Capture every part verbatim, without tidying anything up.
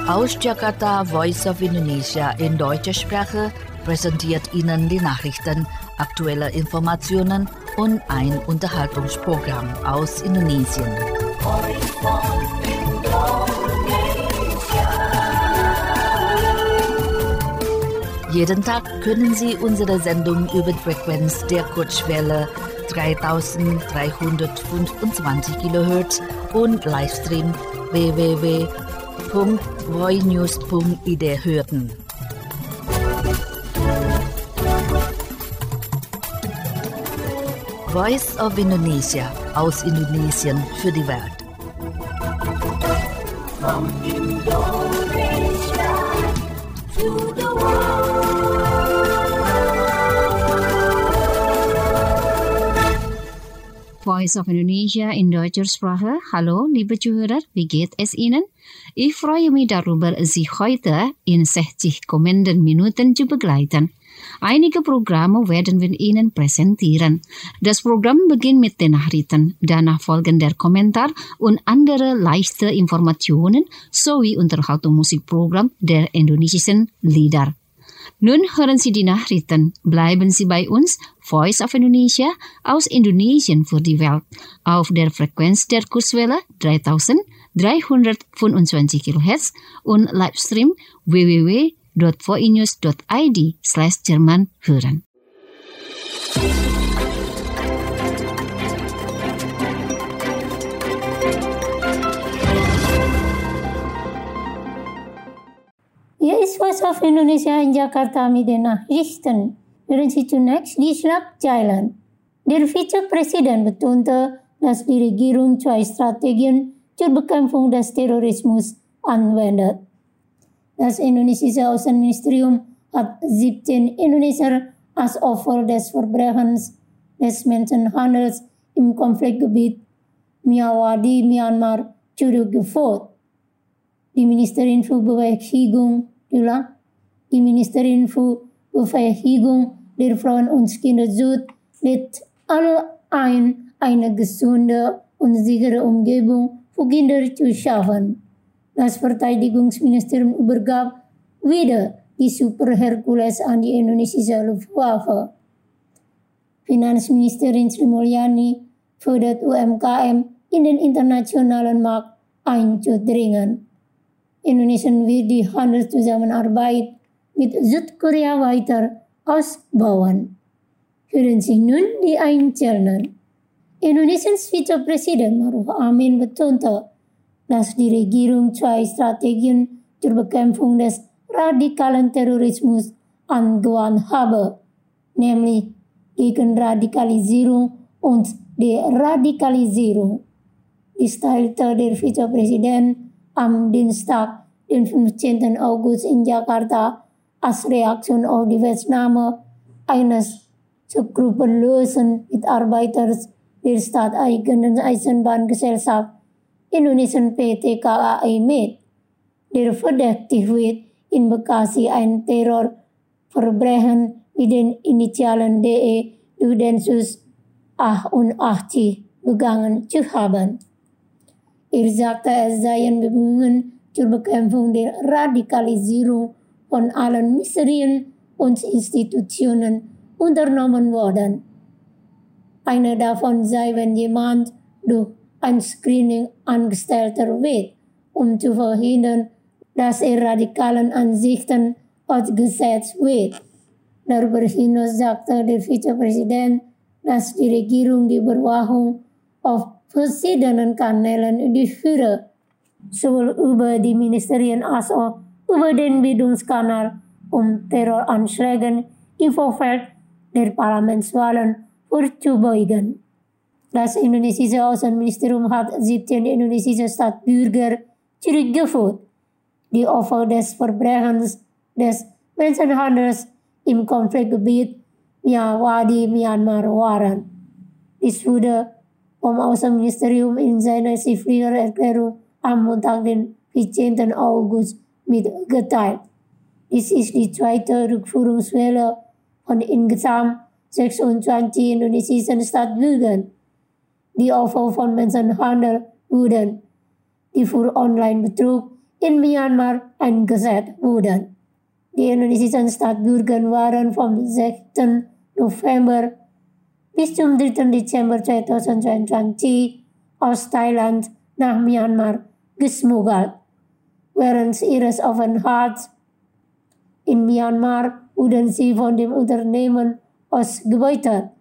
Aus Jakarta, Voice of Indonesia in deutscher Sprache präsentiert Ihnen die Nachrichten, aktuelle Informationen und ein Unterhaltungsprogramm aus Indonesien. Jeden Tag können Sie unsere Sendung über die Frequenz der Kurzwelle dreitausenddreihundertfünfundzwanzig Kilohertz und Livestream w w w punkt voinews punkt i d hören. Voice of Indonesia aus Indonesien für die Welt. From Indonesia to the world. Voice of Indonesia in deutscher Sprache. Hallo, liebe Zuhörer, wie geht es Ihnen? Ich freue mich darüber, Sie heute in sechzig kommenden Minuten zu begleiten. Einige Programme werden wir Ihnen präsentieren. Das Programm beginnt mit den Nachrichten, danach folgen der Kommentar und andere leichte Informationen sowie Unterhaltungsmusikprogramm der indonesischen Lieder. Nun hören Sie die Nachrichten. Bleiben Sie bei uns, Voice of Indonesia aus Indonesien für die Welt, auf der Frequenz der Kurzwelle dreitausenddreihundertfünfundzwanzig Kilohertz und Livestream w w w punkt voinews punkt i d slash Jerman hören. Hier ist Voice of Indonesia in Jakarta mit den Nachrichten. Hören Sie zunächst die Schlagzeilen. Der Vizepräsident betonte, dass die Regierung zwei Strategien zur Bekämpfung des Terrorismus anwendet. Das indonesische Außenministerium hat siebzehn Indonesier als Opfer des Verbrechens des Menschenhandels im Konfliktgebiet Myanmar, Myanmar zurückgeführt. Die Ministerin für Bewegung, die Ministerin für Bewegung der Frauen und Kinderschutz lädt alle ein, eine gesunde und sichere Umgebung für Kinder zu schaffen. Das Verteidigungsministerium übergab wieder die Super Hercules an die indonesische Luftwaffe. Finanzministerin Sri Mulyani fordert U M K M in den internationalen Markt einzudringen. Indonesien wird die Handelszusammenarbeit mit Südkorea weiter ausbauen. Hören Sie nun die Einzelnen. Indonesiens Vizepräsident Maruf Amin betonte, dass die Regierung zwei Strategien zur Bekämpfung des radikalen Terrorismus angewandt habe, nämlich gegen Radikalisierung und Deradikalisierung. Dies teilte der Vizepräsident am Dienstag, den fünfzehnten August in Jakarta, als Reaktion auf die Festnahme eines skrupellosen Mitarbeiters der staateigenen Eisenbahngesellschaft Indonesien P T K A I mit, der verdächtigt wird, in Bekasi ein Terrorverbrechen mit den Initialen D E durch den Sus achtundachtzig begangen zu haben. Er sagte, es seien Bemühungen zur Bekämpfung der Radikalisierung von allen Ministerien und Institutionen unternommen worden. Eine davon sei, wenn jemand durch ein Screening Angestellter wird, um zu verhindern, dass er radikalen Ansichten ausgesetzt wird. Darüber hinaus sagte der Vizepräsident, dass die Regierung die Überwachung auf verschiedenen Kanälen durchführe, sowohl über die Ministerien als auch über den Bildungskanal, um Terroranschlägen im Vorfeld der Parlamentswahlen vorzubeugen. Das indonesische Außenministerium hat siebzehn indonesische Staatsbürger zurückgeführt, die Opfer des Verbrechens des Menschenhandels im Konfliktgebiet Myanmar, Myanmar waren. Dies wurde vom Außenministerium in seiner schriftlichen Erklärung am Montag, den vierzehnten August, mitgeteilt. Dies ist die zweite Rückführungswelle von insgesamt sechsundzwanzig indonesischen Staatsbürgern, die Opfer von Menschenhandel wurden, die für Online-Betrug in Myanmar eingesetzt wurden. Die indonesischen Staatsbürger waren vom sechsten November bis zum dritten Dezember zweitausendzweiundzwanzig aus Thailand nach Myanmar geschmuggelt. Während ihres Aufenthalts in Myanmar wurden sie von dem Unternehmen ausgebeutet,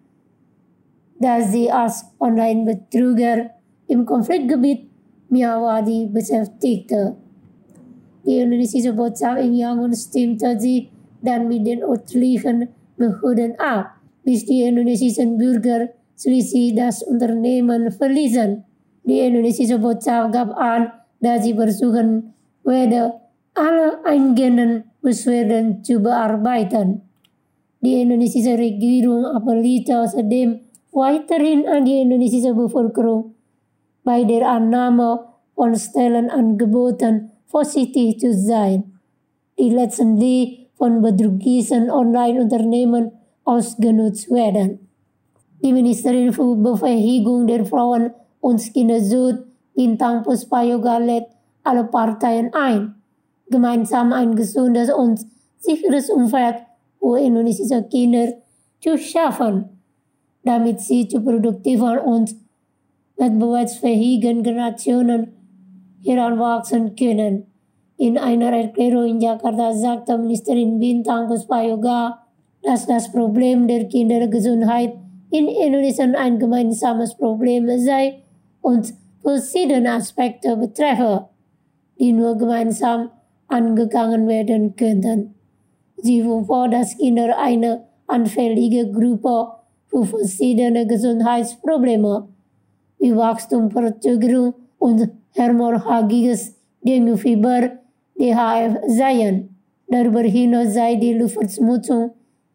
das sie als Online-Betrüger im Konfliktgebiet Myawaddy beschäftigte. Die indonesische Botschaft in Yangon stimmte sie dann mit den örtlichen Behörden ab, bis die indonesischen Bürger schließlich das Unternehmen verließen. Die indonesische Botschaft gab an, dass sie versuchen werde, alle eingehenden Beschwerden zu bearbeiten. Die indonesische Regierung appellierte außerdem weiterhin an die indonesische Bevölkerung, bei der Annahme von Stellenangeboten vorsichtig zu sein, die letztendlich von betrügerischen Online-Unternehmen ausgenutzt werden. Die Ministerin für Befähigung der Frauen und Kinderschutz Bintang Puspa Yoga lädt alle Parteien ein, gemeinsam ein gesundes und sicheres Umfeld für indonesische Kinder zu schaffen, damit sie zu produktiven und wettbewerbsfähigen Generationen heranwachsen können. In einer Erklärung in Jakarta sagte Ministerin Bintang Puspa Yoga, dass das Problem der Kindergesundheit in Indonesien ein gemeinsames Problem sei und verschiedene Aspekte betreffe, die nur gemeinsam angegangen werden könnten. Sie fuhr vor, dass Kinder eine anfällige Gruppe für verschiedene Gesundheitsprobleme wie Wachstumsverzögerung und hämorrhagisches Denguefieber D H F seien. Darüber hinaus sei die Luftverschmutzung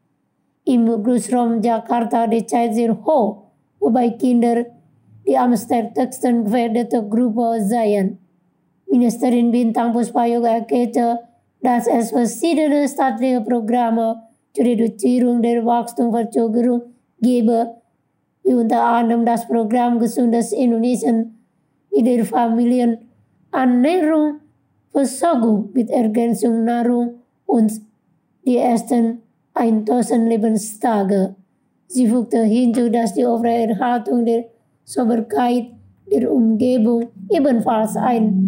im Großraum Jakarta derzeit sehr hoch, wobei Kinder die am stärksten gefährdete Gruppe seien. Ministerin Bintang Puspa Yoga erklärte, dass es verschiedene staatliche Programme zur Reduzierung der Wachstumsverzögerung gebe, wie unter anderem das Programm Gesundes Indonesien mit der Familienernährung, Versorgung mit Ergänzung Nahrung und die ersten tausend Lebenstage. Sie fügte hinzu, dass die Aufrechterhaltung der Sauberkeit der Umgebung ebenfalls ein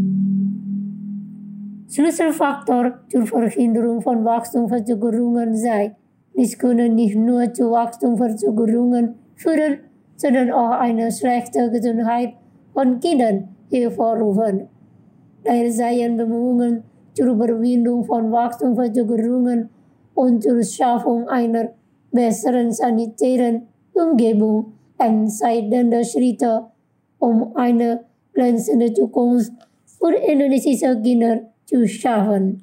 Schlüsselfaktor zur Verhinderung von Wachstumsverzögerungen sei. Dies könne nicht nur zu Wachstumsverzögerungen führen, sondern auch eine schlechte Gesundheit von Kindern hervorrufen. Daher seien Bemühungen zur Überwindung von Wachstumsverzögerungen und zur Schaffung einer besseren sanitären Umgebung entscheidende Schritte, um eine glänzende Zukunft für indonesische Kinder zu schaffen.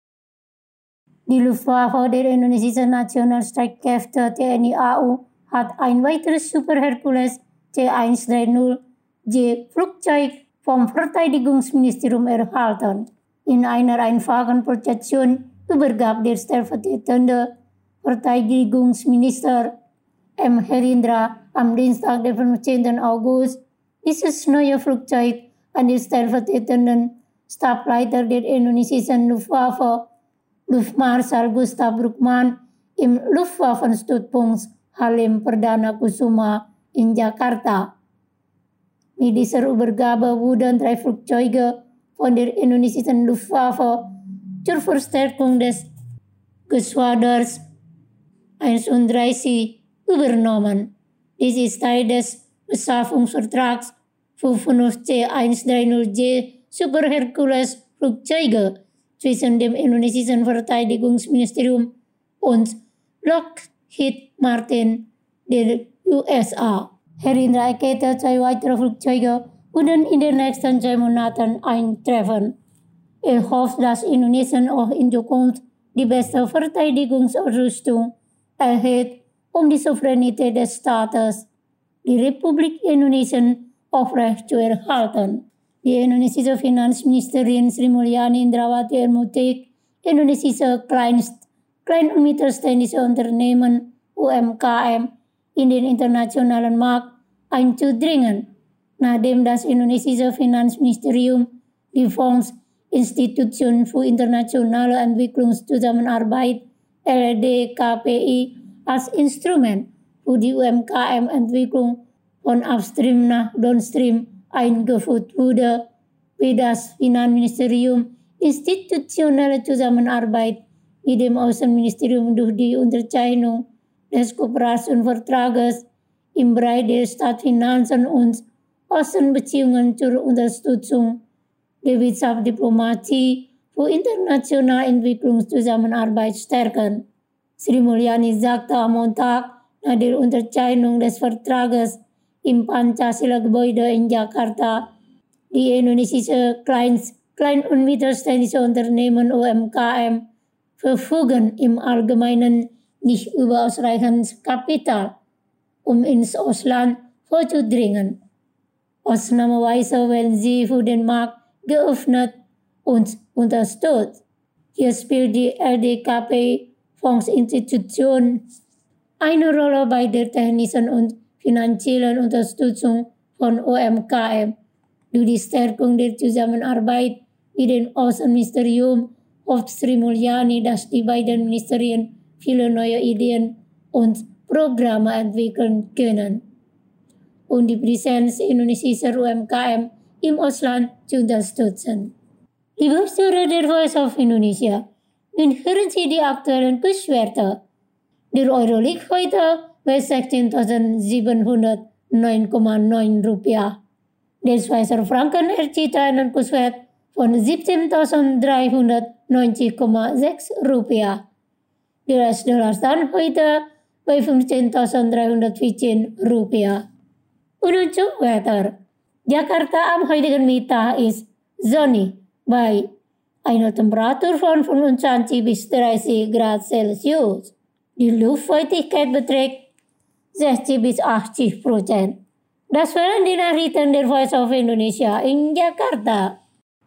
Die Luftwaffe der indonesischen Nationalstreitkräfte T N I A U hat ein weiteres Super Hercules C hundertdreißig J Flugzeug vom Verteidigungsministerium erhalten. In einer einfachen Prozession übergab der stellvertretende Verteidigungsminister M. Herindra am Dienstag, den fünfzehnten August, dieses neue Flugzeug an den stellvertretenden Stableiter der indonesischen Luftwaffe, Luftmarschall Gustav Bruckmann, im Luftwaffenstützpunkt Halim Perdana Kusuma in Jakarta. Mit dieser Übergabe wurden drei Flugzeuge von der indonesischen Luftwaffe zur Verstärkung des Geschwaders einunddreißig übernommen. Dies ist Teil des Beschaffungsvertrags für fünf C hundertdreißig J Super Hercules Flugzeuge zwischen dem indonesischen Verteidigungsministerium und Lockheed Martin der U S A. Herindra erklärte, zwei weitere Flugzeuge würden in den nächsten zwei Monaten eintreffen. Er hofft, dass Indonesien auch in Zukunft die beste Verteidigungsausrüstung erhält, um die Souveränität des Staates, die Republik Indonesien, aufrecht zu erhalten. Die indonesische Finanzministerin Sri Mulyani Indrawati ermutigt indonesische Kleinst-, Klein- und Mittelständische Unternehmen U M K M in den internationalen Markt einzudringen, nachdem das indonesische Finanzministerium die Fonds Institution für internationale Entwicklungszusammenarbeit L D K P I als Instrument für die U M K M-Entwicklung von Upstream nach Downstream eingeführt wurde, wie das Finanzministerium institutionelle Zusammenarbeit mit dem Außenministerium durch die Unterzeichnung des Kooperationsvertrages im Bereich der Staatsfinanzen und Außenbeziehungen zur Unterstützung der Wirtschaftsdiplomatie für internationale Entwicklungszusammenarbeit stärken. Sri Mulyani sagte am Montag nach der Unterzeichnung des Vertrages im Pancasila-Gebäude in Jakarta, die indonesische Klein- Klein- und mittelständische Unternehmen U M K M verfügen im Allgemeinen nicht über ausreichendes Kapital, um ins Ausland vorzudringen. Ausnahmsweise werden sie für den Markt geöffnet und unterstützt. Hier spielt die L D K P Fondsinstitution eine Rolle bei der technischen und finanziellen Unterstützung von U M K M. Durch die Stärkung der Zusammenarbeit mit dem Außenministerium hofft Sri Mulyani, dass die beiden Ministerien viele neue Ideen und Programme entwickeln können, um die Präsenz indonesischer U M K M im Ausland zu unterstützen. Liebe Hörer der Voice of Indonesia, nun hören Sie die aktuellen Kurswerte. Der Euro liegt heute bei sechzehntausendsiebenhundertneun Komma neun Rupiah. Der Schweizer Franken erzielt einen Kurswert von siebzehntausenddreihundertneunzig Komma sechs Rupiah. Der U S-Dollar stand heute bei fünfzehntausenddreihundertvierzehn Rupiah. Und untuk Wetter. Jakarta am heutigen Mittag ist sonnig bei einer Temperatur von fünfundzwanzig bis dreißig Grad Celsius. Die Luftfeuchtigkeit beträgt sechzig bis achtzig Prozent. Das waren die Nachrichten der Voice of Indonesia in Jakarta.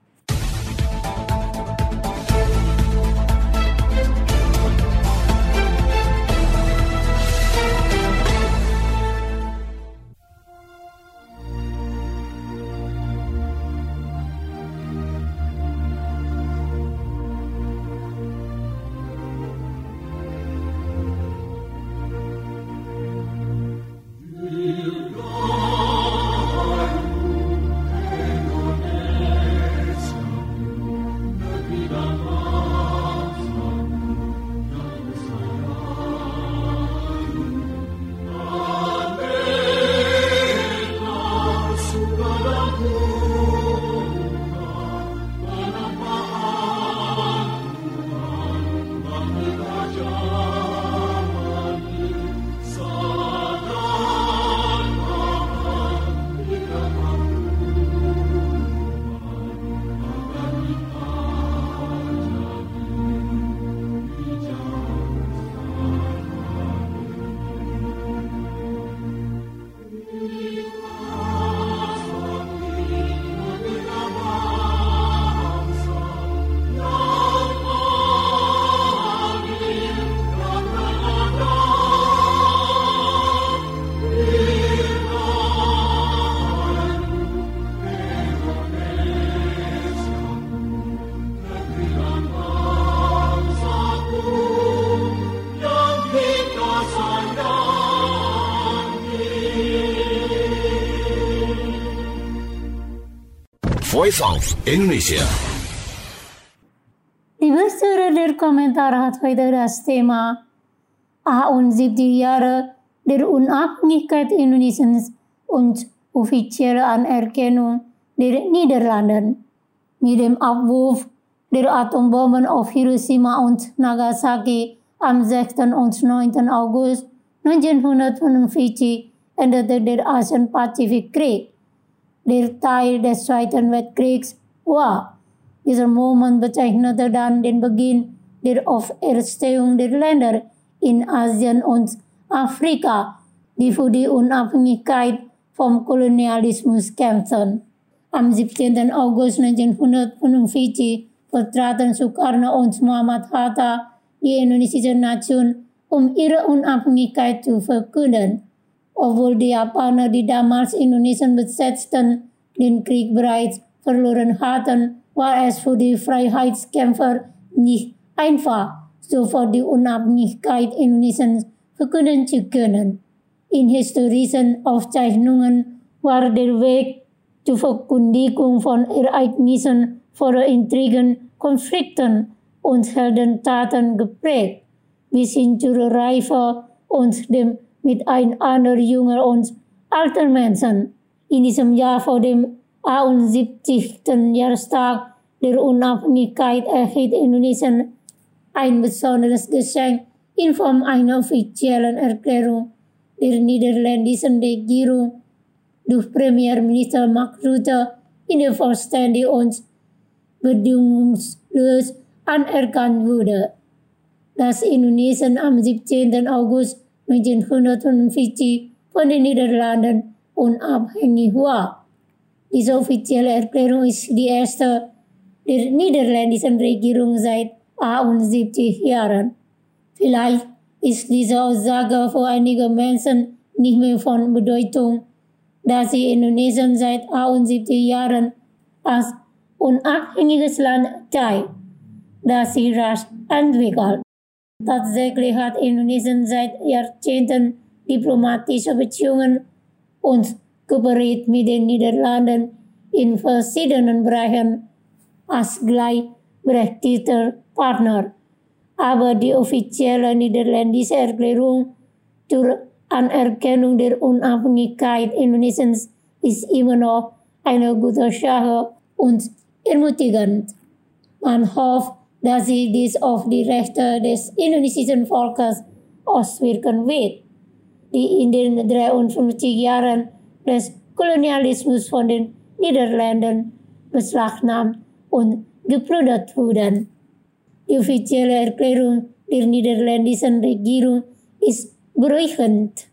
Voice of Indonesia. Die Bestuurder der Kommentar hat heute das Thema achtundsiebzig Jahre der Unabhängigkeit Indonesiens und offizielle Anerkennung der Niederlanden. Mit dem Abwurf der Atombomben auf Hiroshima und Nagasaki am sechsten und neunten August neunzehnhundertfünfundvierzig endete der Asien-Pazifik-Krieg, der Teil des Zweiten Weltkriegs war. Dieser Moment bezeichnete dann den Beginn der Auferstehung der Länder in Asien und Afrika, die für die Unabhängigkeit vom Kolonialismus kämpften. Am siebzehnten August neunzehnhundertfünfundvierzig vertraten Sukarno und Muhammad Hatta die indonesische Nation, um ihre Unabhängigkeit zu verkünden. Obwohl die Japaner, die damals Indonesien besetzten, den Krieg bereits verloren hatten, war es für die Freiheitskämpfer nicht einfach, sofort die Unabhängigkeit Indonesiens verkünden zu können. In historischen Aufzeichnungen war der Weg zur Verkündigung von Ereignissen voller Intrigen, Konflikten und Heldentaten geprägt, bis hin zur Reife und dem Miteinander junger und alter Menschen. In diesem Jahr vor dem einundsiebzigsten Jahrestag der Unabhängigkeit erhielt Indonesien ein besonderes Geschenk in Form einer offiziellen Erklärung der niederländischen Regierung durch Premierminister Mark Rutte, in der vollständig und bedingungslos anerkannt wurde, dass Indonesien am siebzehnten August neunzehnhundertfünfundvierzig von den Niederlanden unabhängig war. Diese offizielle Erklärung ist die erste der niederländischen Regierung seit einundsiebzig Jahren. Vielleicht ist diese Aussage für einige Menschen nicht mehr von Bedeutung, da sie Indonesien seit einundsiebzig Jahren als unabhängiges Land teilt, das sich rasch entwickelt. Tatsächlich hat Indonesien seit Jahrzehnten diplomatische Beziehungen und kooperiert mit den Niederlanden in verschiedenen Bereichen als gleichberechtigter Partner. Aber die offizielle niederländische Erklärung zur Anerkennung der Unabhängigkeit Indonesiens ist immer noch eine gute Sache und ermutigend. Man hofft, dass sie dies auf die Rechte des indonesischen Volkes auswirken wird, die in den dreiundfünfzig Jahren des Kolonialismus von den Niederlanden beschlagnahmt und geplündert wurden. Die offizielle Erklärung der niederländischen Regierung ist beruhigend.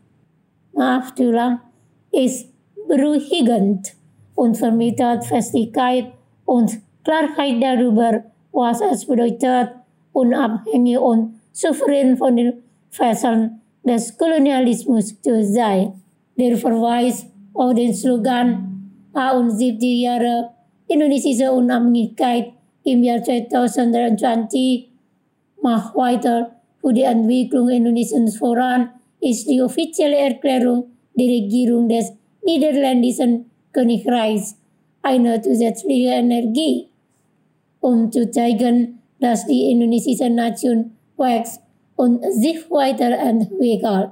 Maaf zu lang, ist beruhigend und vermittelt Festigkeit und Klarheit darüber, was es bedeutet, unabhängig und souverän von den Fesseln des Kolonialismus zu sein. Der Verweis auf den Slogan einundsiebzig Jahre indonesische Unabhängigkeit im Jahr zweitausenddreiundzwanzig macht weiter für die Entwicklung Indonesiens voran, ist die offizielle Erklärung der Regierung des niederländischen Königreichs eine zusätzliche Energie, um zu zeigen, dass die indonesische Nation wächst und sich weiterentwickelt.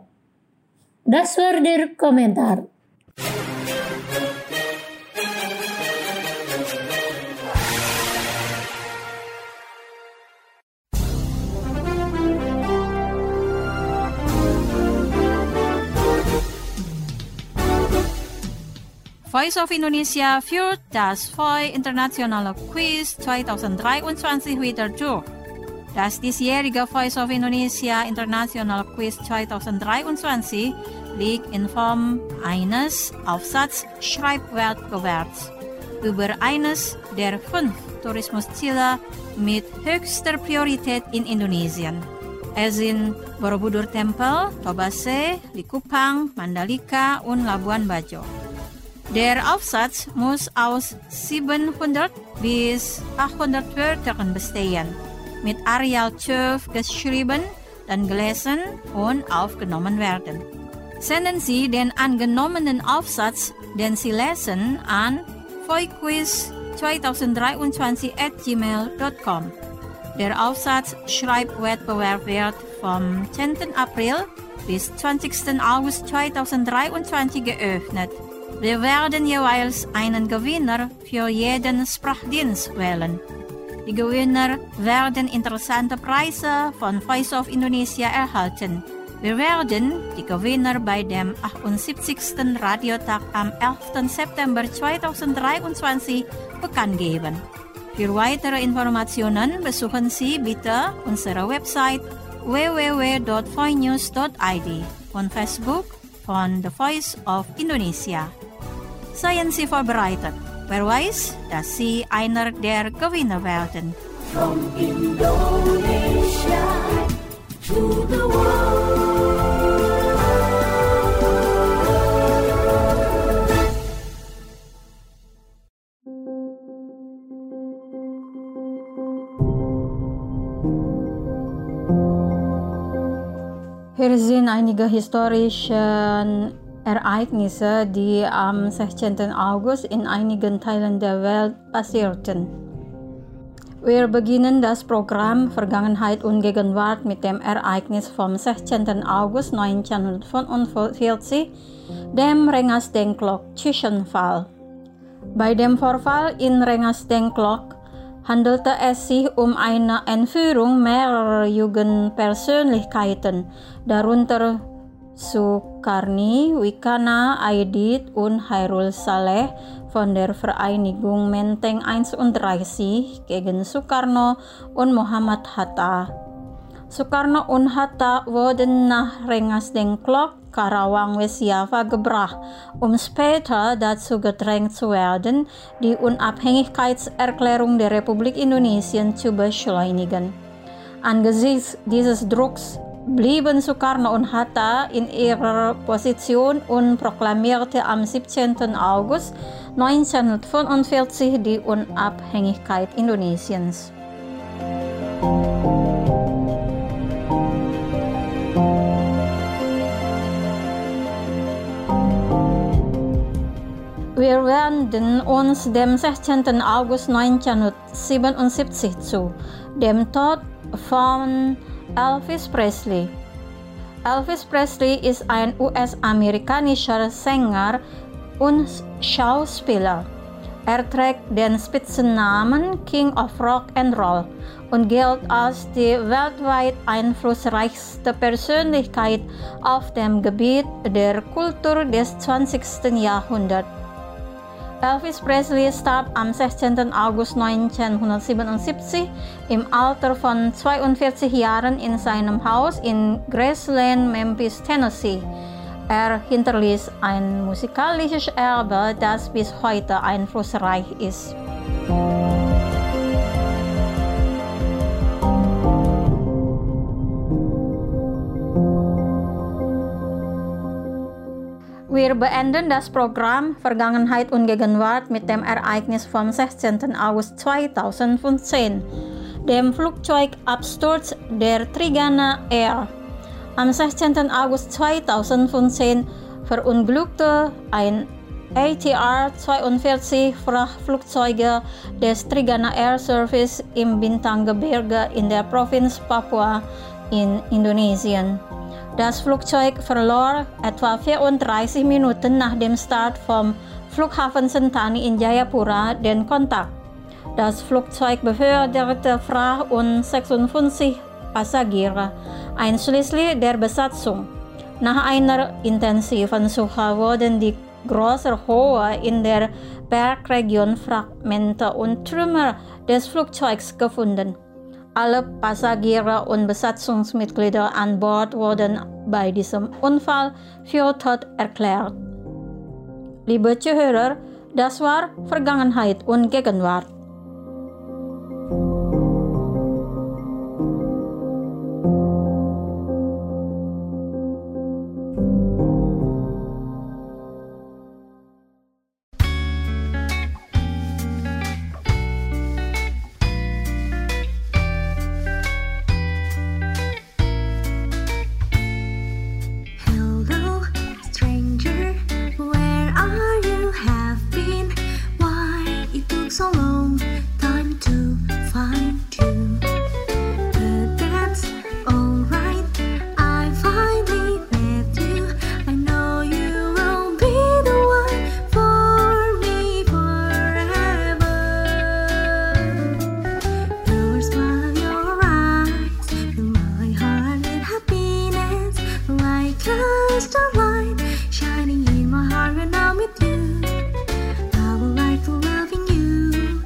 Das war der Kommentar. Voice of Indonesia führt das V O I Internationale Quiz zweitausenddreiundzwanzig wieder durch. Das diesjährige Voice of Indonesia International Quiz zweitausenddreiundzwanzig liegt in Form eines Aufsatz-Schreibwettbewerbs über eines der fünf Tourismusziele mit höchster Priorität in Indonesien. Es sind Borobudur Tempel, Tobase, Likupang, Mandalika und Labuan Bajo. Der Aufsatz muss aus siebenhundert bis achthundert Wörtern bestehen, mit Arial zwölf geschrieben, dann gelesen und aufgenommen werden. Senden Sie den angenommenen Aufsatz, den Sie lesen, an voiquiz zweitausenddreiundzwanzig at gmail dot com. Der Aufsatz-Schreibwettbewerb wird vom zehnten April bis zwanzigsten August zweitausenddreiundzwanzig geöffnet. Wir werden jeweils einen Gewinner für jeden Sprachdienst wählen. Die Gewinner werden interessante Preise von Voice of Indonesia erhalten. Wir werden die Gewinner bei dem achtundsiebzigsten Radiotag am elften September zweitausenddreiundzwanzig bekannt geben. Für weitere Informationen besuchen Sie bitte unsere Website w w w dot voinews dot i d und Facebook von The Voice of Indonesia. Seien Sie vorbereitet. Wer weiß, dass Sie einer der Gewinner werden. From Indonesia to the world. Wir sehen einige historische Ereignisse, die am sechzehnten August in einigen Teilen der Welt passierten. Wir beginnen das Programm Vergangenheit und Gegenwart mit dem Ereignis vom sechzehnten August neunzehnhundertfünfundvierzig, dem Rengas-Dengklok-Zwischenfall. Bei dem Vorfall in Rengas-Dengklok handelte es sich um eine Entführung mehrerer Jugendpersönlichkeiten, darunter Sukarni, Wikana, Aidit und Hairul Saleh von der Vereinigung Menteng einunddreißig gegen Sukarno und Muhammad Hatta. Sukarno und Hatta wurden nach Rengas-Dengklok, Karawang, West Java gebracht, um später dazu gedrängt zu werden, die Unabhängigkeitserklärung der Republik Indonesien zu beschleunigen. Angesichts dieses Drucks blieben Sukarno und Hatta in ihrer Position und proklamierte am siebzehnten August neunzehnhundertfünfundvierzig die Unabhängigkeit Indonesiens. Wir wenden uns dem sechzehnten August neunzehnhundertsiebenundsiebzig zu, dem Tod von Elvis Presley. Elvis Presley ist ein U S-amerikanischer Sänger und Schauspieler. Er trägt den Spitzennamen King of Rock and Roll und gilt als die weltweit einflussreichste Persönlichkeit auf dem Gebiet der Kultur des zwanzigsten Jahrhunderts. Elvis Presley starb am sechzehnten August neunzehnhundertsiebenundsiebzig im Alter von zweiundvierzig Jahren in seinem Haus in Graceland, Memphis, Tennessee. Er hinterließ ein musikalisches Erbe, das bis heute einflussreich ist. Wir beenden das Programm Vergangenheit und Gegenwart mit dem Ereignis vom sechzehnten August zweitausendfünfzehn, dem Flugzeugabsturz der Trigana Air. Am sechzehnten August zweitausendfünfzehn verunglückte ein A T R zweiundvierzig Frachtflugzeuge des Trigana Air Service im Bintang-Gebirge in der Provinz Papua in Indonesien. Das Flugzeug verlor etwa vierunddreißig Minuten nach dem Start vom Flughafen Sentani in Jayapura den Kontakt. Das Flugzeug beförderte Fracht und sechsundfünfzig Passagiere, einschließlich der Besatzung. Nach einer intensiven Suche wurden die Großerhohe in der Bergregion Fragmente und Trümmer des Flugzeugs gefunden. Alle Passagiere und Besatzungsmitglieder an Bord wurden bei diesem Unfall für tot erklärt. Liebe Zuhörer, das war Vergangenheit und Gegenwart. Shining in my heart when I'm with you. I would like to loving you.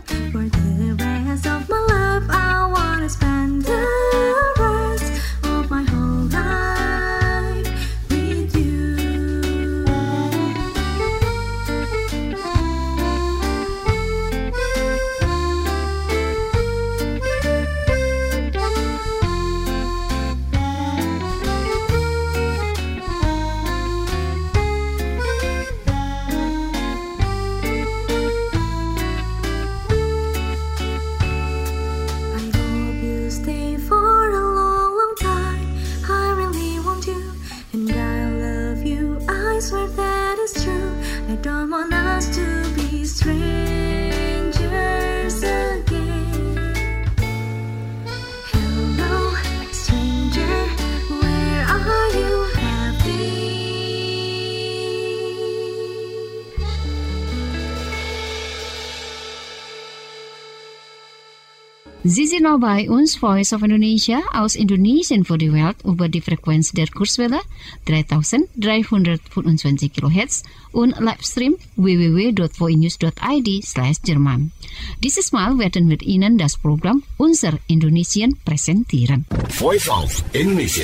Sie sind noch bei uns, Voice of Indonesia, aus Indonesien für die Welt über die Frequenz der Kurzwelle dreitausenddreihundertfünfundzwanzig Kilohertz und Livestream w w w punkt voinews punkt i d slash Jerman. Dieses Mal werden wir Ihnen das Programm Unser Indonesien präsentieren. Voice of Indonesia.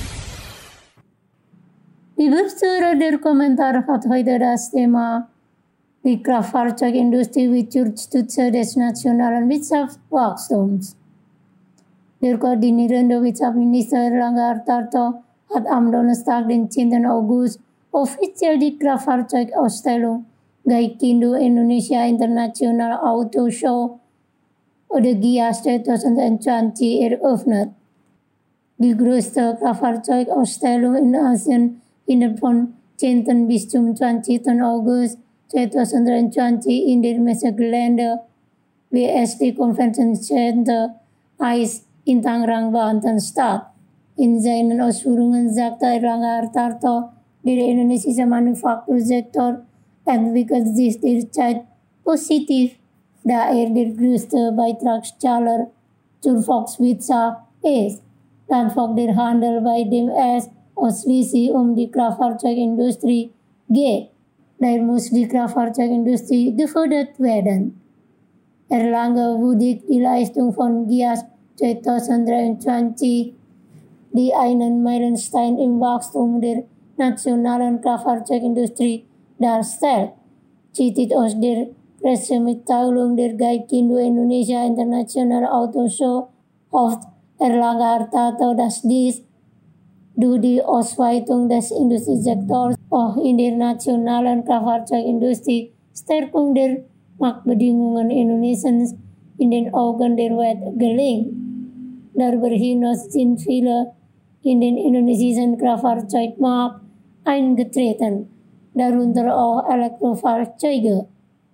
Liebe Zuhörer, der Kommentar hat heute das Thema die Kraftfahrzeugindustrie wie Türstütze des nationalen Wirtschaftswachstums. Der koordinierende Wirtschaftsminister Erlangga Hartarto hat am Donnerstag, den zehnten August, offiziell die Kraftfahrzeugausstellung Gaikindo Indonesia International Auto Show oder G I A S zwanzig zwanzig eröffnet. Die größte Kraftfahrzeugausstellung in Asien findet vom zehnten bis zum zwanzigsten August zwanzig zwanzig in der Messegelände W S D Convention Center Eis in Tangerang, Banten statt. In seinen Ausführungen sagte Erlangga Hartarto, der indonesische Manufaktursektor entwickelt sich derzeit positiv, da er der größte Beitragszahler zur Volkswirtschaft ist. Dann folgt der Handel, bei dem es ausschließlich um die Kraftfahrzeugindustrie geht. Daher muss die Kraftfahrzeugindustrie gefördert werden. Erlangga würdigt die Leistung von G I A S zwanzig dreiundzwanzig, die einen Meilenstein im Wachstum der nationalen Kraftfahrzeugindustrie darstellt. Zitiert aus der Pressemitteilung der Gaikindo Indonesia International Auto Show hofft Erlangga Hartarto, dass dies durch die Ausweitung des Industriesektors auch in der nationalen Kraftfahrzeugindustrie Stärkung der Marktbedingungen Indonesiens in den Augen der Welt gelingt. Darüber hinaus sind viele in den indonesischen Kraftfahrzeugmarkt eingetreten, darunter auch Elektrofahrzeuge.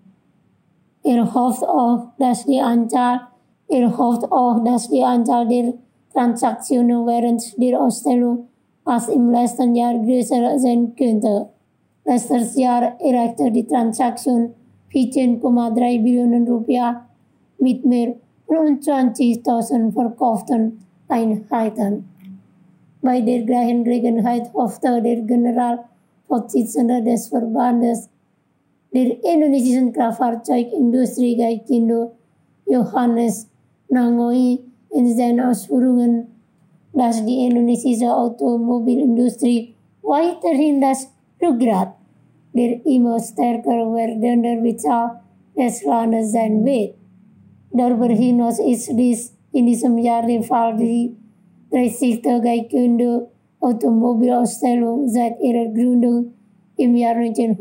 Er hofft auch, dass die Anzahl, er hofft auch, dass die Anzahl der Transaktionen während der Ausstellung als im letzten Jahr größer sein könnte. Letztes Jahr erreichte die Transaktion vierzehn Komma drei Billionen Rupiah mit mehr fünfundzwanzigtausend verkauften Einheiten. Bei der gleichen Gelegenheit hoffte der Generalvorsitzende des Verbandes der indonesischen Kraftfahrzeugindustrie Gaikindo, Johannes Nangoi, in seinen Ausführungen, dass die indonesische Automobilindustrie weiterhin das Rückgrat der immer stärker werdenden Wirtschaft des Landes sein wird. Darüber hinaus ist dies in diesem Jahr der Fall. Die dreißigste Gaikindo Automobilausstellung seit ihrer Gründung im Jahr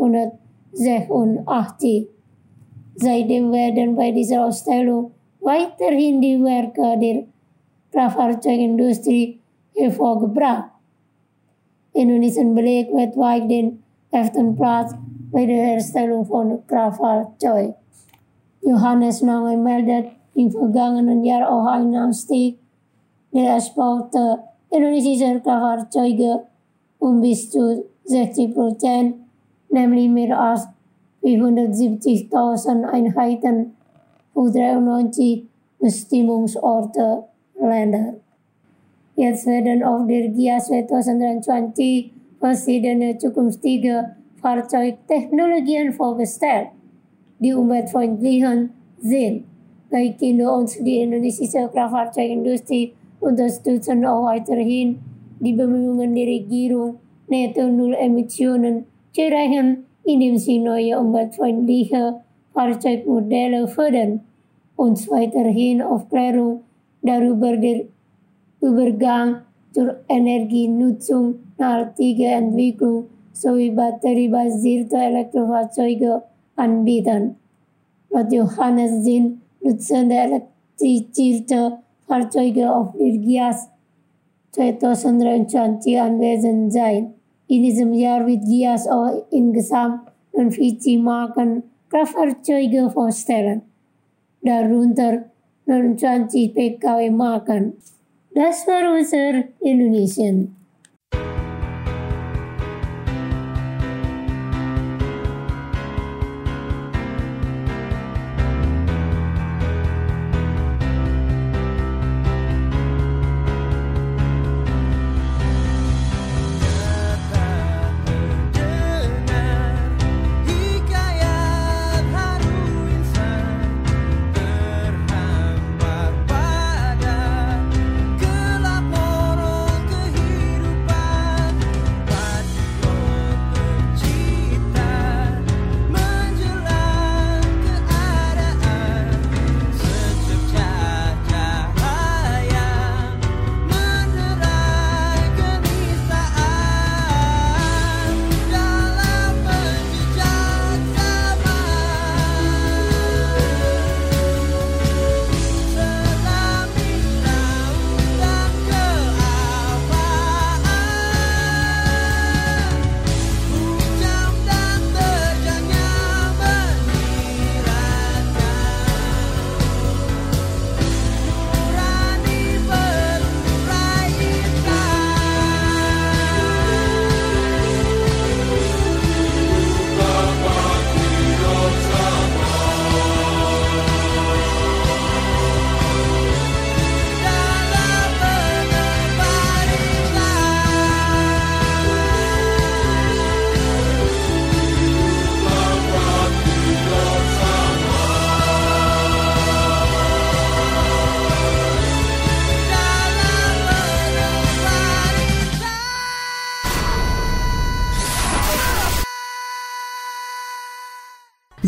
neunzehnhundertsechsundachtzig. Seitdem werden bei dieser Ausstellung weiterhin die Werke der Kraftfahrzeugindustrie hervorgebracht. Indonesien belegt weltweit den elften Platz bei der Herstellung von Kraftfahrzeugen. Johannes Nangoi meldet im vergangenen Jahr auch einen Anstieg der Exporte indonesischer Kraftfahrzeuge um bis zu sechzig Prozent, nämlich mehr als vierhundertsiebzigtausend Einheiten für dreiundneunzig Bestimmungsorte Länder. Jetzt werden auf der G I A S zwanzig dreiundzwanzig verschiedene zukünftige Fahrzeugtechnologien vorgestellt, die umweltfreundlicher sind. Gaikindo und die indonesische Kraftfahrzeugindustrie unterstützen auch weiterhin die Bemühungen der Regierung, Netto-Null-Emissionen zu erreichen, indem sie neue umweltfreundliche Fahrzeugmodelle fördern und weiterhin Aufklärung darüber der Übergang zur Energienutzung, nachhaltige Entwicklung sowie batteriebasierte Elektrofahrzeuge anbieten. Laut Johannes sind nutzende elektrisierte Fahrzeuge auf der G I A S zwanzig dreiundzwanzig anwesend sein. In diesem Jahr wird G I A S auch insgesamt neunundvierzig Marken Kraftfahrzeuge vorstellen, darunter neunundzwanzig P K W-Marken. Das war unser Indonesien.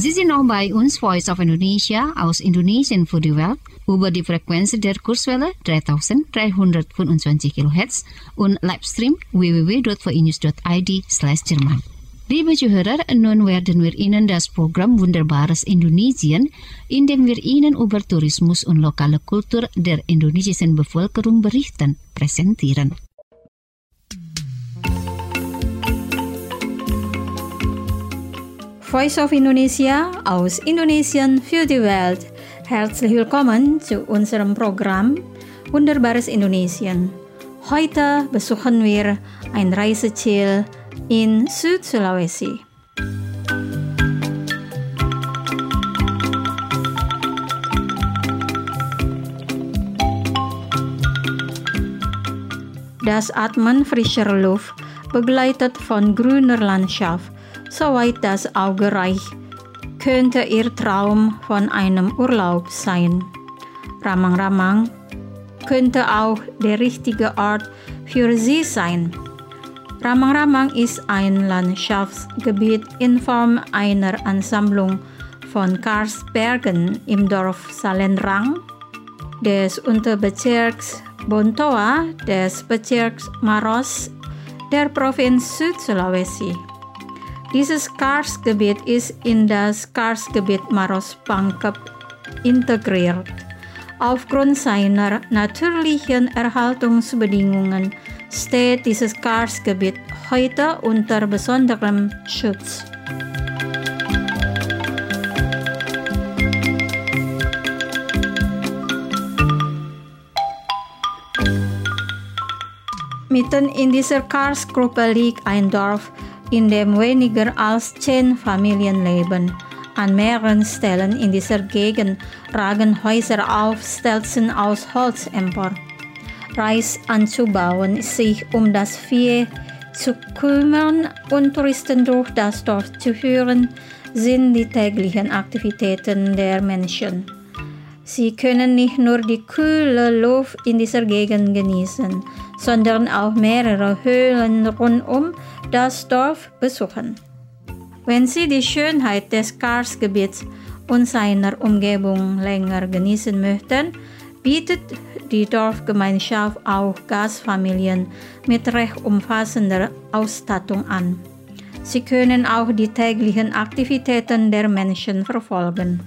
Sie sind noch bei uns, Voice of Indonesia, aus Indonesien für die Welt, über die Frequenz der Kurswelle dreitausenddreihundertfünfundzwanzig Kilohertz und Livestream w w w punkt v i news punkt i d slash Jerman. Liebe Zuhörer, nun werden wir Ihnen das Programm Wunderbares Indonesien, in dem wir Ihnen über Tourismus und lokale Kultur der indonesischen Bevölkerung berichten, präsentieren. Voice of Indonesia aus Indonesien für die Welt. Herzlich willkommen zu unserem Programm Wunderbares Indonesien. Heute besuchen wir ein Reiseziel in Süd-Sulawesi. Das Atmen frischer Luft, begleitet von grüner Landschaft, soweit das Auge reicht, könnte Ihr Traum von einem Urlaub sein. Ramang-Ramang könnte auch der richtige Ort für Sie sein. Ramang-Ramang ist ein Landschaftsgebiet in Form einer Ansammlung von Karstbergen im Dorf Salendrang, des Unterbezirks Bontoa, des Bezirks Maros der Provinz Süd-Sulawesi. Dieses Karstgebiet ist in das Karstgebiet Maros-Pangkep integriert. Aufgrund seiner natürlichen Erhaltungsbedingungen steht dieses Karstgebiet heute unter besonderem Schutz. Mitten in dieser Karstgruppe liegt ein Dorf, in dem weniger als zehn Familien leben. An mehreren Stellen in dieser Gegend ragen Häuser auf Stelzen aus Holz empor. Reis anzubauen, sich um das Vieh zu kümmern und Touristen durch das Dorf zu führen, sind die täglichen Aktivitäten der Menschen. Sie können nicht nur die kühle Luft in dieser Gegend genießen, sondern auch mehrere Höhlen rund um das Dorf besuchen. Wenn Sie die Schönheit des Karstgebiets und seiner Umgebung länger genießen möchten, bietet die Dorfgemeinschaft auch Gastfamilien mit recht umfassender Ausstattung an. Sie können auch die täglichen Aktivitäten der Menschen verfolgen.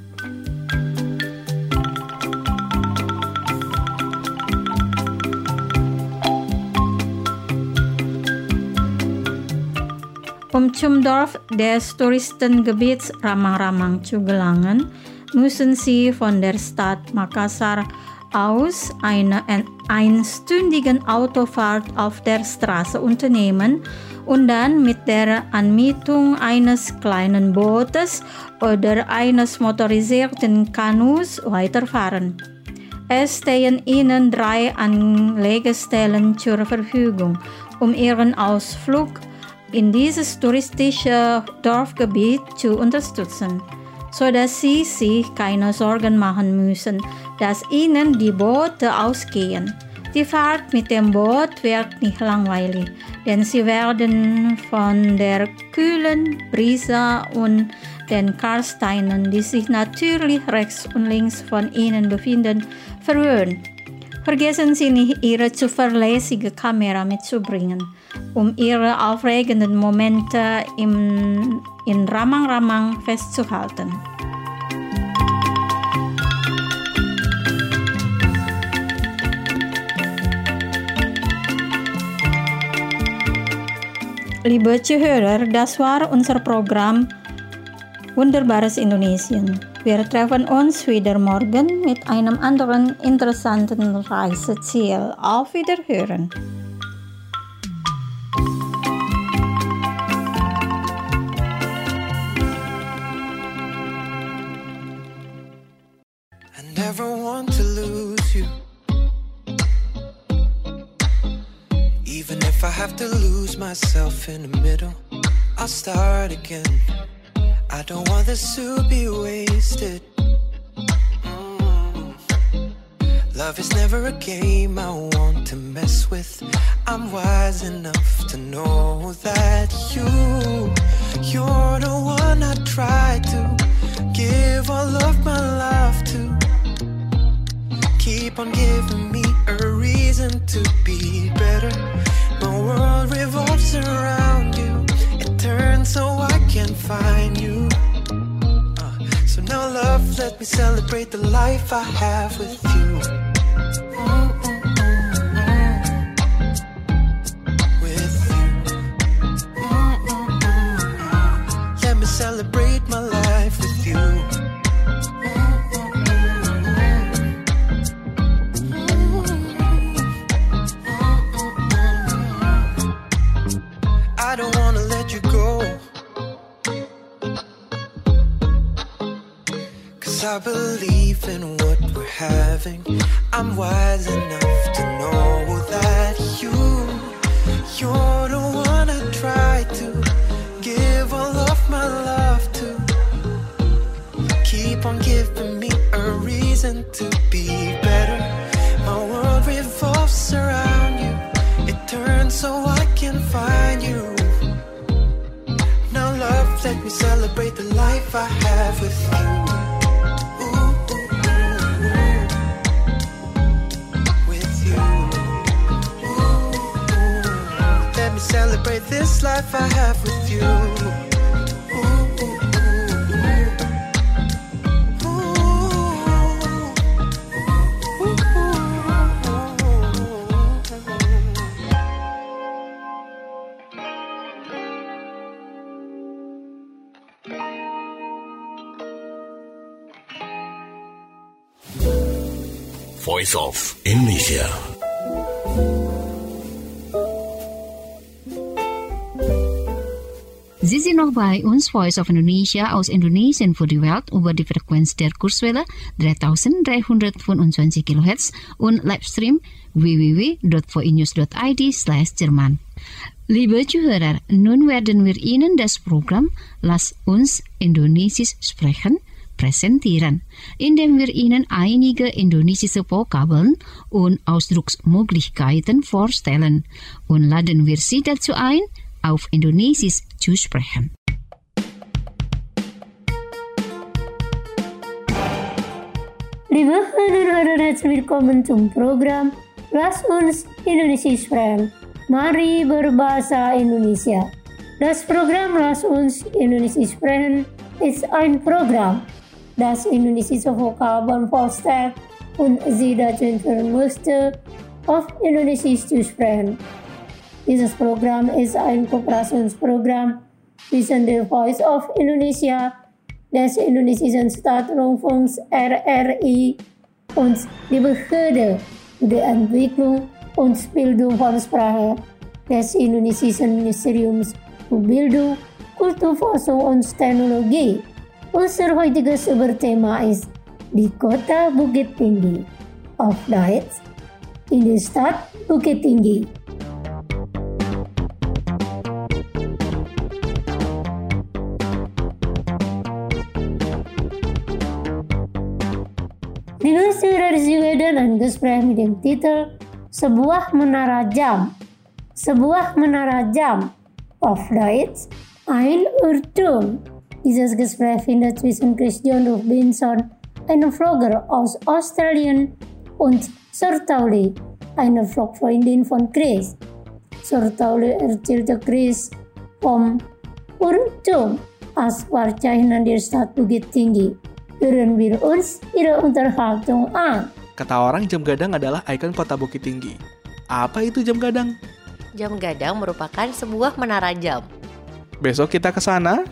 Um zum Dorf des Touristengebiets Ramang-Ramang zu gelangen, müssen Sie von der Stadt Makassar aus eine einstündige Autofahrt auf der Straße unternehmen und dann mit der Anmietung eines kleinen Bootes oder eines motorisierten Kanus weiterfahren. Es stehen Ihnen drei Anlegestellen zur Verfügung, um Ihren Ausflug in dieses touristische Dorfgebiet zu unterstützen, sodass Sie sich keine Sorgen machen müssen, dass Ihnen die Boote ausgehen. Die Fahrt mit dem Boot wird nicht langweilig, denn Sie werden von der kühlen Brise und den Karststeinen, die sich natürlich rechts und links von Ihnen befinden, verwöhnt. Vergessen Sie nicht, Ihre zuverlässige Kamera mitzubringen, um Ihre aufregenden Momente im, in Ramang-Ramang festzuhalten. Liebe Zuhörer, das war unser Programm Wunderbares Indonesien. Wir treffen uns wieder morgen mit einem anderen interessanten Reiseziel. Auf Wiederhören! I never want to lose you. Even if I have to lose myself in the middle, I'll start again. I don't want this to be wasted. Mm. Love is never a game I want to mess with. I'm wise enough to know that you, you're the one I try to give all of my love to. Keep on giving me a reason to be better. My world revolves around you. It turns so I can find you. uh, So now love, let me celebrate the life I have with you. With you. Let me celebrate my life with you. I don't wanna let you go, 'cause I believe in what we're having. I'm wise enough to know that you, you're the one I try to give all of my love to. Keep on giving me a reason to be better. My world revolves around you. It turns so I can find you. Now love, let me celebrate the life I have with you. Ooh, ooh, ooh, ooh. With you. Ooh, ooh. Let me celebrate this life I have with you. Ooh, ooh, ooh, ooh. Ooh, ooh, Voice of Indonesia. Sie sind noch bei uns, Voice of Indonesia aus Indonesien für die Welt über die Frequenz der Kurzwelle dreitausenddreihundertfünfundzwanzig Kilohertz und Livestream w w w dot voinews dot i d slash Jerman. Liebe Zuhörer, nun werden wir Ihnen das Programm Lass uns Indonesisch sprechen präsentieren, indem wir Ihnen einige indonesische Vokabeln und Ausdrucksmöglichkeiten vorstellen und laden wir Sie dazu ein, auf Indonesisch zu sprechen. Liebe Hörerinnen, herzlich willkommen zum Programm Lass uns Indonesisch sprechen. Mari berbahasa Indonesia. Das Programm Lass uns Indonesisch sprechen ist ein Programm, das indonesische Vokabeln vorstellt und Sie dazu führen möchte, auf Indonesisch zu sprechen. Dieses Programm ist ein Kooperationsprogramm zwischen der Voice of Indonesia, des indonesischen Staatsrundfunks R R I und die Behörde für die Entwicklung und Bildung von Sprache des indonesischen Ministeriums für Bildung, Kulturforschung und Technologie. Unser heutiges Überthema ist die Kota Bukit Tinggi, auf Deutsch in der Stadt Bukit Tinggi. Liebe Zuhörer, Sie werden ein Gespräch mit dem Titel Sebuah Menara Jam. Sebuah Menara Jam, auf Deutsch ein Uhrturm. Dieses Gespräch findet zwischen Christian Robinson, einem Vlogger aus Australien, und Sertauli, einer Vlogfreundin von Chris. Sertauli erzählte Chris vom Uhrturm als Wahrzeichen der Stadt Bukit Tinggi. Hören wir uns ihre Unterhaltung an. Kata orang jam gadang adalah ikon kota Bukit Tinggi. Apa itu jam gadang? Jam gadang merupakan sebuah menara jam. Besok kita ke sana.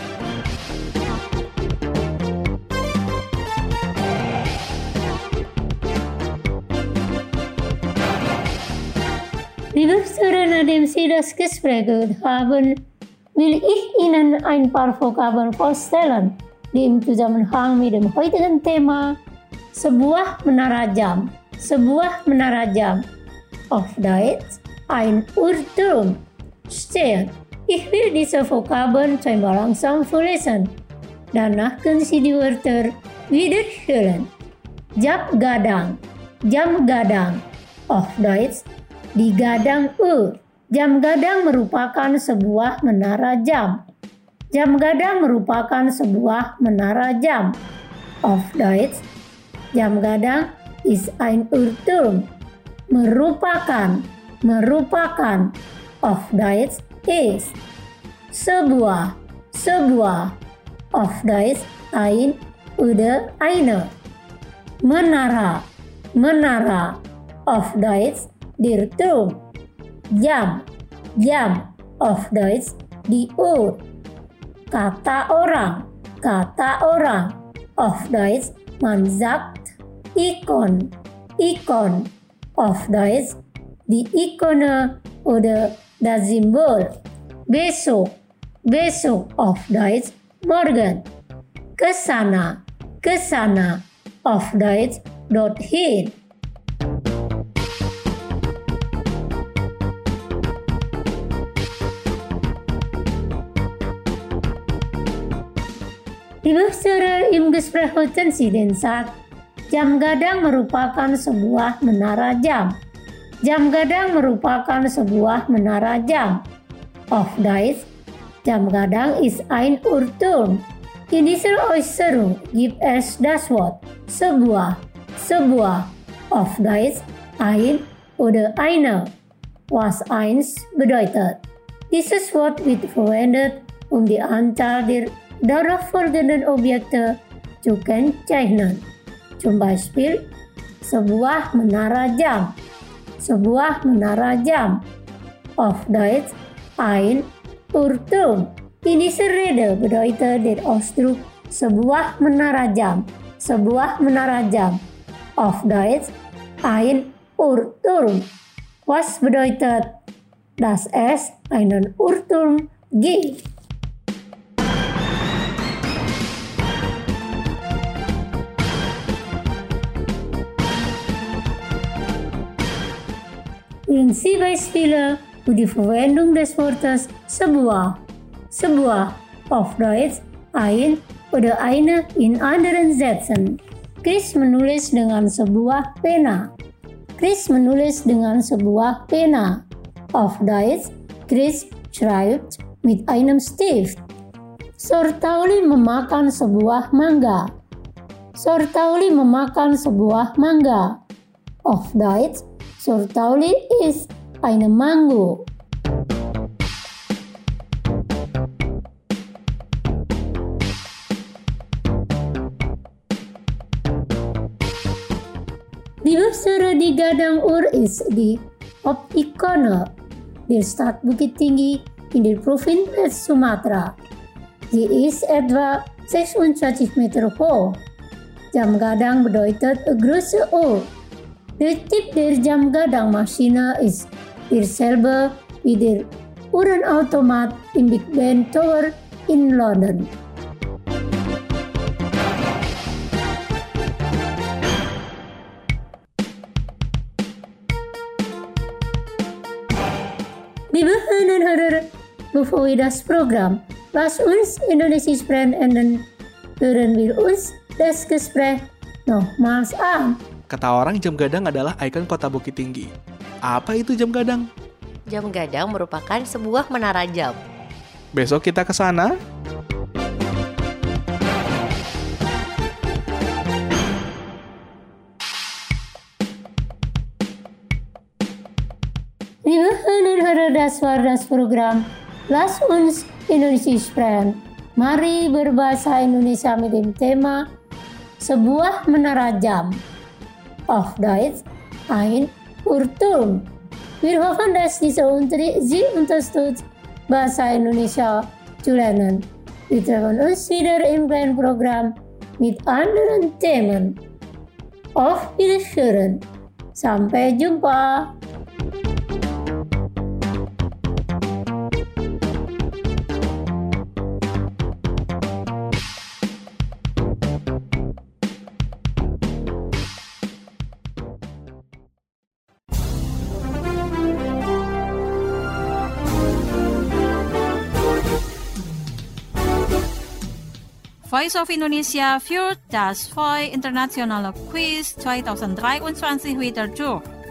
Liebe Zuhörer, nachdem Sie das Gespräch gehört haben, will ich Ihnen ein paar Vokabeln vorstellen, die im Zusammenhang mit dem heutigen Thema sebuah menara jam. Sebuah menara jam, auf Deutsch ein Uhrturm, stehen. Ich will diese Vokabeln zweimal langsam vorlesen. Danach können Sie die Wörter wiederholen. Jam gadang, jam gadang, auf Deutsch di gadang Uhr. Jam gadang merupakan sebuah menara jam. Jam gadang merupakan sebuah menara jam. Auf Deutsch, jam gadang is ein Uhrturm. Merupakan, merupakan. Auf Deutsch is. Sebuah, sebuah. Auf Deutsch ein oder eine. Menara, menara. Auf Deutsch der Turm. Jam, jam. Auf Deutsch die Uhr. Kata orang, kata orang. Auf Deutsch man sagt Ikon, Ikon. Auf Deutsch die Ikone oder das Symbol. Besok, besok. Auf Deutsch morgen. Kesana, kesana. Auf Deutsch dorthin. Liebe Hörer, im Gespräch heute Sie den Satz, jam gadang merupakan sebuah menara jam. Jam gadang merupakan sebuah menara jam. Auf Deutsch, jam gadang ist ein Uhrturm. In dieser Äußerung gibt es das Wort sebuah, sebuah. Auf Deutsch ein oder eine, was eins bedeutet. Dieses Wort wird verwendet, um die Anzahl der darauf folgenden Objekte zu kennzeichnen. Zum Beispiel, sebuah menara jam, sebuah menara jam. Auf Deutsch, ein Uhrturm. In dieser Rede bedeutet der Ausdruck sebuah menara jam, sebuah menara jam. Auf Deutsch, ein Uhrturm. Was bedeutet, dass es einen Uhrturm gibt? Wählen Sie Beispiele für die Verwendung des Wortes sebuah. Sebuah, auf Deutsch ein oder eine in anderen Sätzen. Chris menulis dengan sebuah pena. Chris menulis dengan sebuah pena. Auf Deutsch, Chris schreibt mit einem Stift. Sortauli memakan sebuah mangga. Sortauli memakan sebuah mangga. Auf Deutsch, Sortauli ist eine Mango. Die Besere di Gadang Uhr ist die Hauptikone der Stadt Bukit Tinggi in der Provinz Sumatra. Sie ist etwa sechsundzwanzig Meter hoch. Jam gadang bedeutet große Uhr. Der Typ der Jam gadang Maschine ist derselbe wie der Uhrenautomat im Big Ben Tower in London. Liebe Hörerinnen und Hörer, bevor wir das Programm Lass uns Indonesisch sprechen enden, hören wir uns das Gespräch nochmals an. Kata orang jam gadang adalah ikon kota Bukit Tinggi. Apa itu jam gadang? Jam gadang merupakan sebuah menara jam. Besok kita ke sana. Liebe Hörerinnen und Hörer, das war das Programm Lass uns Indonesisch sprechen. Mari berbahasa Indonesia mit dem Thema sebuah menara jam. Auf Deutsch ein Uhrturm. Wir hoffen, dass dieser Unterricht Sie unterstützt, Bahasa Indonesia zu lernen. Wir treffen uns wieder im kleinen Programm mit anderen Themen. Auf Wiederhören. Sampai jumpa. Voice of Indonesia führt das V I Internationale Quiz zwanzig dreiundzwanzig wieder durch.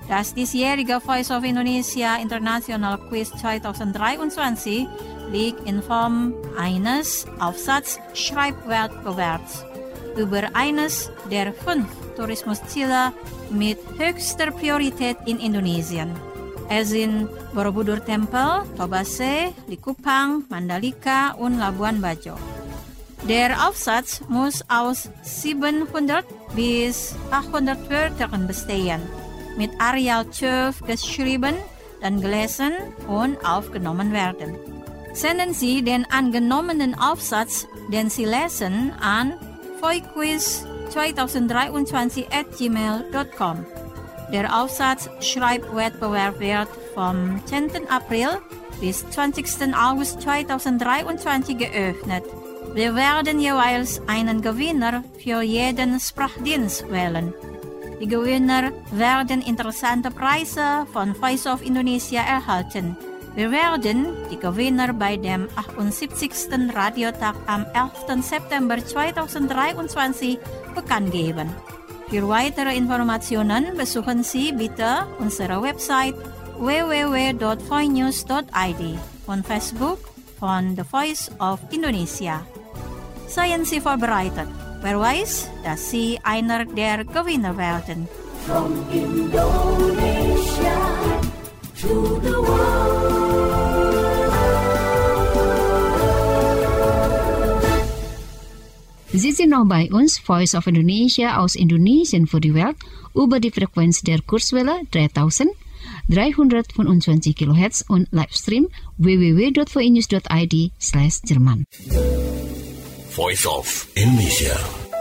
Das diesjährige Voice of Indonesia International Quiz zwanzig dreiundzwanzig liegt in Form eines Aufsatzes Schreibwettbewerbs über eines der fünf Tourismusziele mit höchster Priorität in Indonesien. Es sind Borobudur Tempel, Tobase, Likupang, Mandalika und Labuan Bajo. Der Aufsatz muss aus siebenhundert bis achthundert Wörtern bestehen, mit Arial zwölf geschrieben, dann gelesen und aufgenommen werden. Senden Sie den angenommenen Aufsatz, den Sie lesen, an voiquiz zwanzig dreiundzwanzig at gmail dot com. Der Aufsatz Schreibwettbewerb wird vom zehnten April bis zwanzigsten August zwanzig dreiundzwanzig geöffnet. Wir werden jeweils einen Gewinner für jeden Sprachdienst wählen. Die Gewinner werden interessante Preise von Voice of Indonesia erhalten. Wir werden die Gewinner bei dem achtundsiebzigsten Radiotag am elften September zwanzig dreiundzwanzig bekannt geben. Für weitere Informationen besuchen Sie bitte unsere Website w w w dot voinews dot i d und Facebook von The Voice of Indonesia. Seien Sie vorbereitet. Wer weiß, dass Sie einer der Gewinner werden. From Indonesia to the world. Sie sind noch bei uns, Voice of Indonesia aus Indonesien für die Welt, über die Frequenz der Kurzwelle dreitausenddreihundertfünfundzwanzig Kilohertz und Livestream w w w dot voinews dot i d slash Jerman. Voice of Indonesia.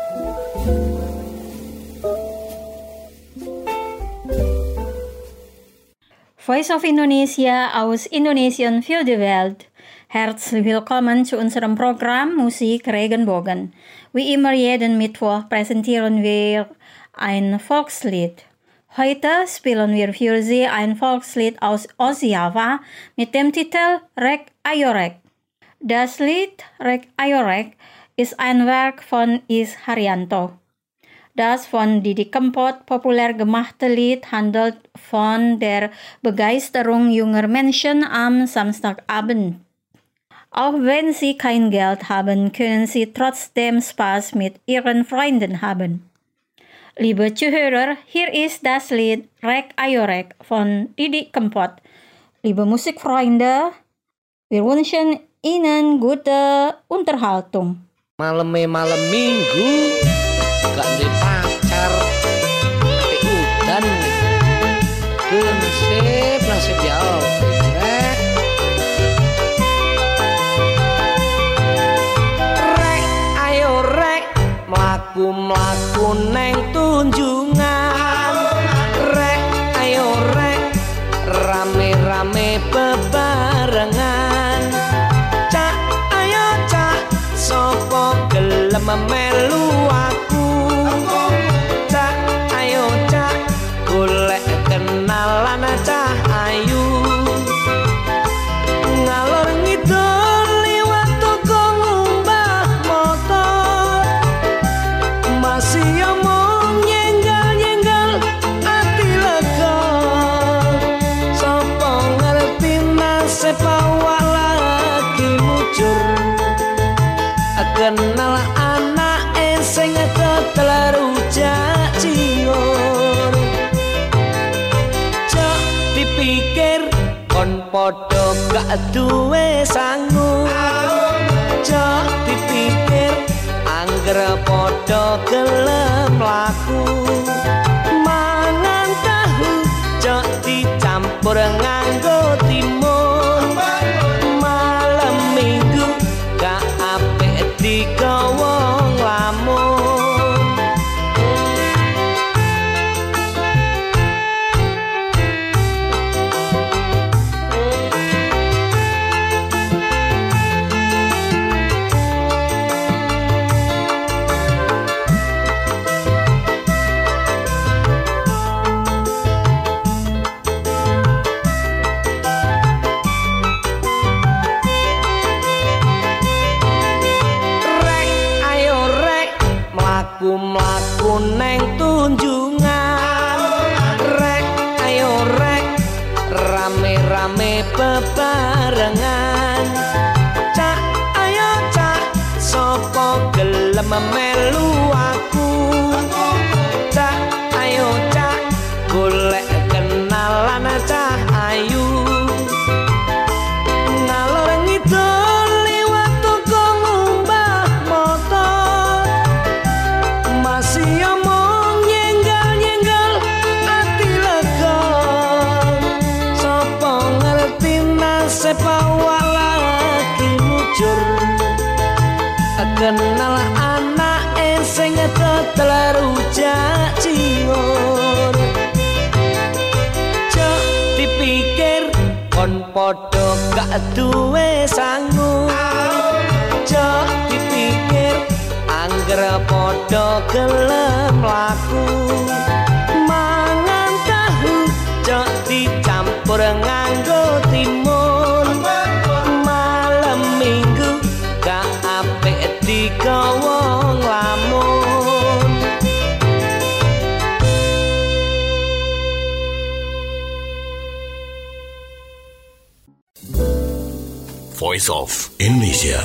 Voice of Indonesia aus Indonesien für die Welt. Herzlich willkommen zu unserem Programm Musik Regenbogen. Wie immer jeden Mittwoch präsentieren wir ein Volkslied. Heute spielen wir für Sie ein Volkslied aus Oziava mit dem Titel Rek Ayo Rek. Das Lied Rek Ayo Rek ist ein Werk von Is Haryanto. Das von Didi Kempot populär gemachte Lied handelt von der Begeisterung junger Menschen am Samstagabend. Auch wenn sie kein Geld haben, können sie trotzdem Spaß mit ihren Freunden haben. Liebe Zuhörer, hier ist das Lied Rek Ayo Rek von Didi Kempot. Liebe Musikfreunde, wir wünschen Ihnen gute Unterhaltung. Malam-e malam minggu, gak di pacar, tapi udan nih. Duh nasib, nasib jauh. Rek, ayo rek, mlaku-mlaku neng tunjungan. Rek, ayo rek, rame-rame bebarengan. Cak, ayo cak, sopo gelem melu aku. Cak, ayo cak, golek kenalan cah ayu. Ngalor ngidul liwat toko ngumbah motor. Masih omong nyenggal-nyenggal ati lega. Sopo ngerti nasib awak lagi mucur. Kenal anak sing tetelar rujak ciur. Cok dipikir kon podo gak duwe sangu. Cok dipikir angger podo gelem laku. Mangan tahu cok dicampur nganggo timun. Malam minggu gak apik digawa lamun. Mlaku neng tunjungan. Rek ayo rame bebarengan. Cak ayo cak sopo gelem melu aku. Cak ayo cak golek kenalan cah ayu. Ngalor ngidul liwat tukang umbah motor. Masih omong nyenggal-nyenggal ati lega. Sopo ngerti nasib awak lagi mujur. Kenal anak sing tetel rujak cingur. Cok dipikir kon podo gak duwe sangu. Cok dipikir angger podo gelem laku. Mangan tahu cok dicampur nganggo timun. Malam minggu gak apik digawa wong lamun. Voice of Indonesia.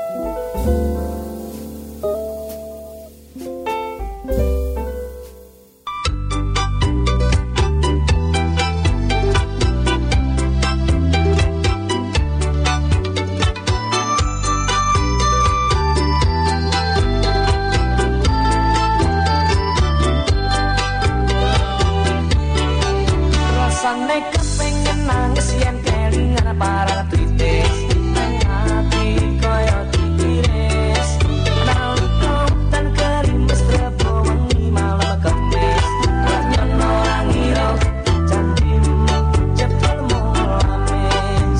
Rasane kepengen nangis yen kelingan para tweetes. Ati koyo diiris. Nalika tan kerimes trepo wengi malam kepis. Ranyon orang ngira janjimu jebul mulamis.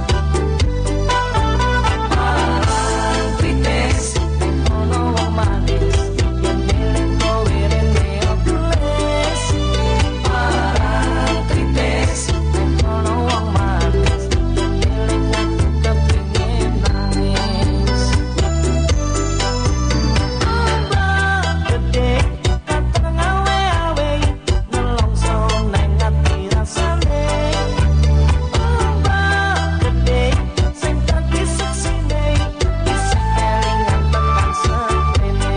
Parang tweetes ono wong manis. Yen milik kowe rene ogeles. Parang tweetes ono wong manis. Yen milik aku kepingin nangis. Ombak gede dateng awe-awe nelongso nang ati rasane. Ombak gede sing dadi seksine bisa kelingan tekan sepene.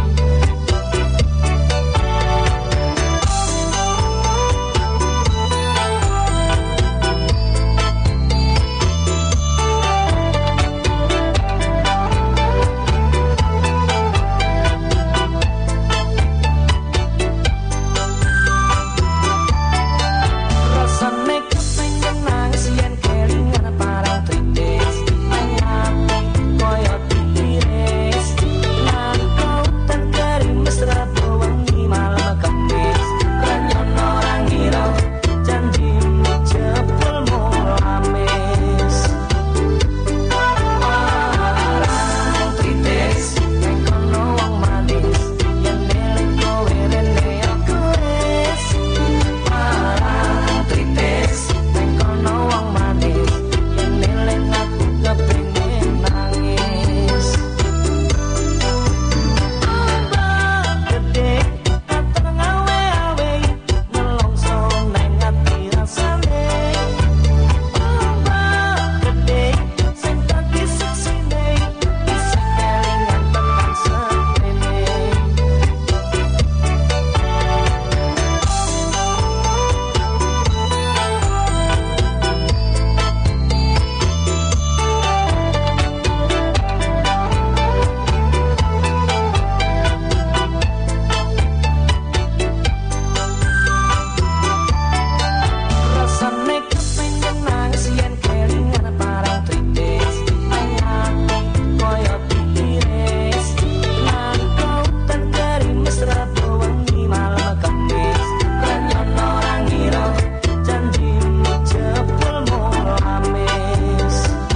Rasane kepengen nangis yen kelingan parang tweetes. Nang ati koyo diiris. Nalika udan kerimes rabu wengi malam kepis. Ranyon orang ngira janjimu jebul mulamis. Parang tweetes nang kono wong manis. Yen milik kowe rene ogeles. Parang tweetes nang kono wong manis. Yen milik aku kepingin nangis. Ombak gede dateng awe-awe nelongso nang ati rasane. Ombak gede sing dadi seksine bisa kelingan tekan sepene. Rasane kepengen nangis yen kelingan parang tweetes. Nang ati koyo diiris. Nalika udan kerimes rabu wengi malam kepis. Ranyon orang ngira janjimu jebul mulamis.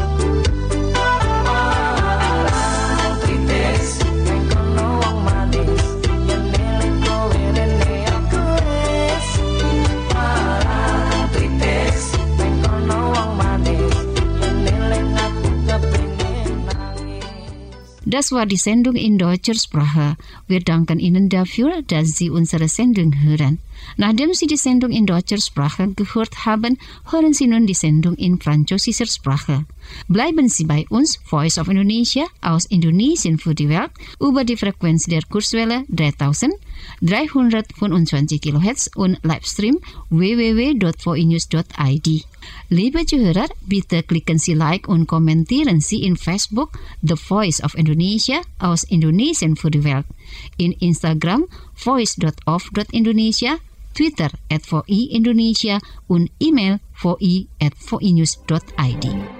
Parang tweetes nang kono wong manis. Yen milik kowe rene ogeles. Parang tweetes nang kono wong manis. Yen milik aku kepingin nangis. Das war die Sendung in deutscher Sprache. Wir danken Ihnen dafür, dass Sie unsere Sendung hören. Nachdem Sie die Sendung in deutscher Sprache gehört haben, hören Sie nun die Sendung in französischer Sprache. Bleiben Sie bei uns, Voice of Indonesia, aus Indonesien für die Welt, über die Frequenz der Kurzwelle dreitausenddreihundertfünfundzwanzig Kilohertz und Livestream w w w dot v i news dot i d. Liebe Zuhörer, bitte klicken Sie Like und kommentieren Sie in Facebook The Voice of Indonesia aus Indonesien für die Welt, in Instagram voice dot of dot indonesia, Twitter at v i Indonesia und E-Mail v i at v i news dot i d.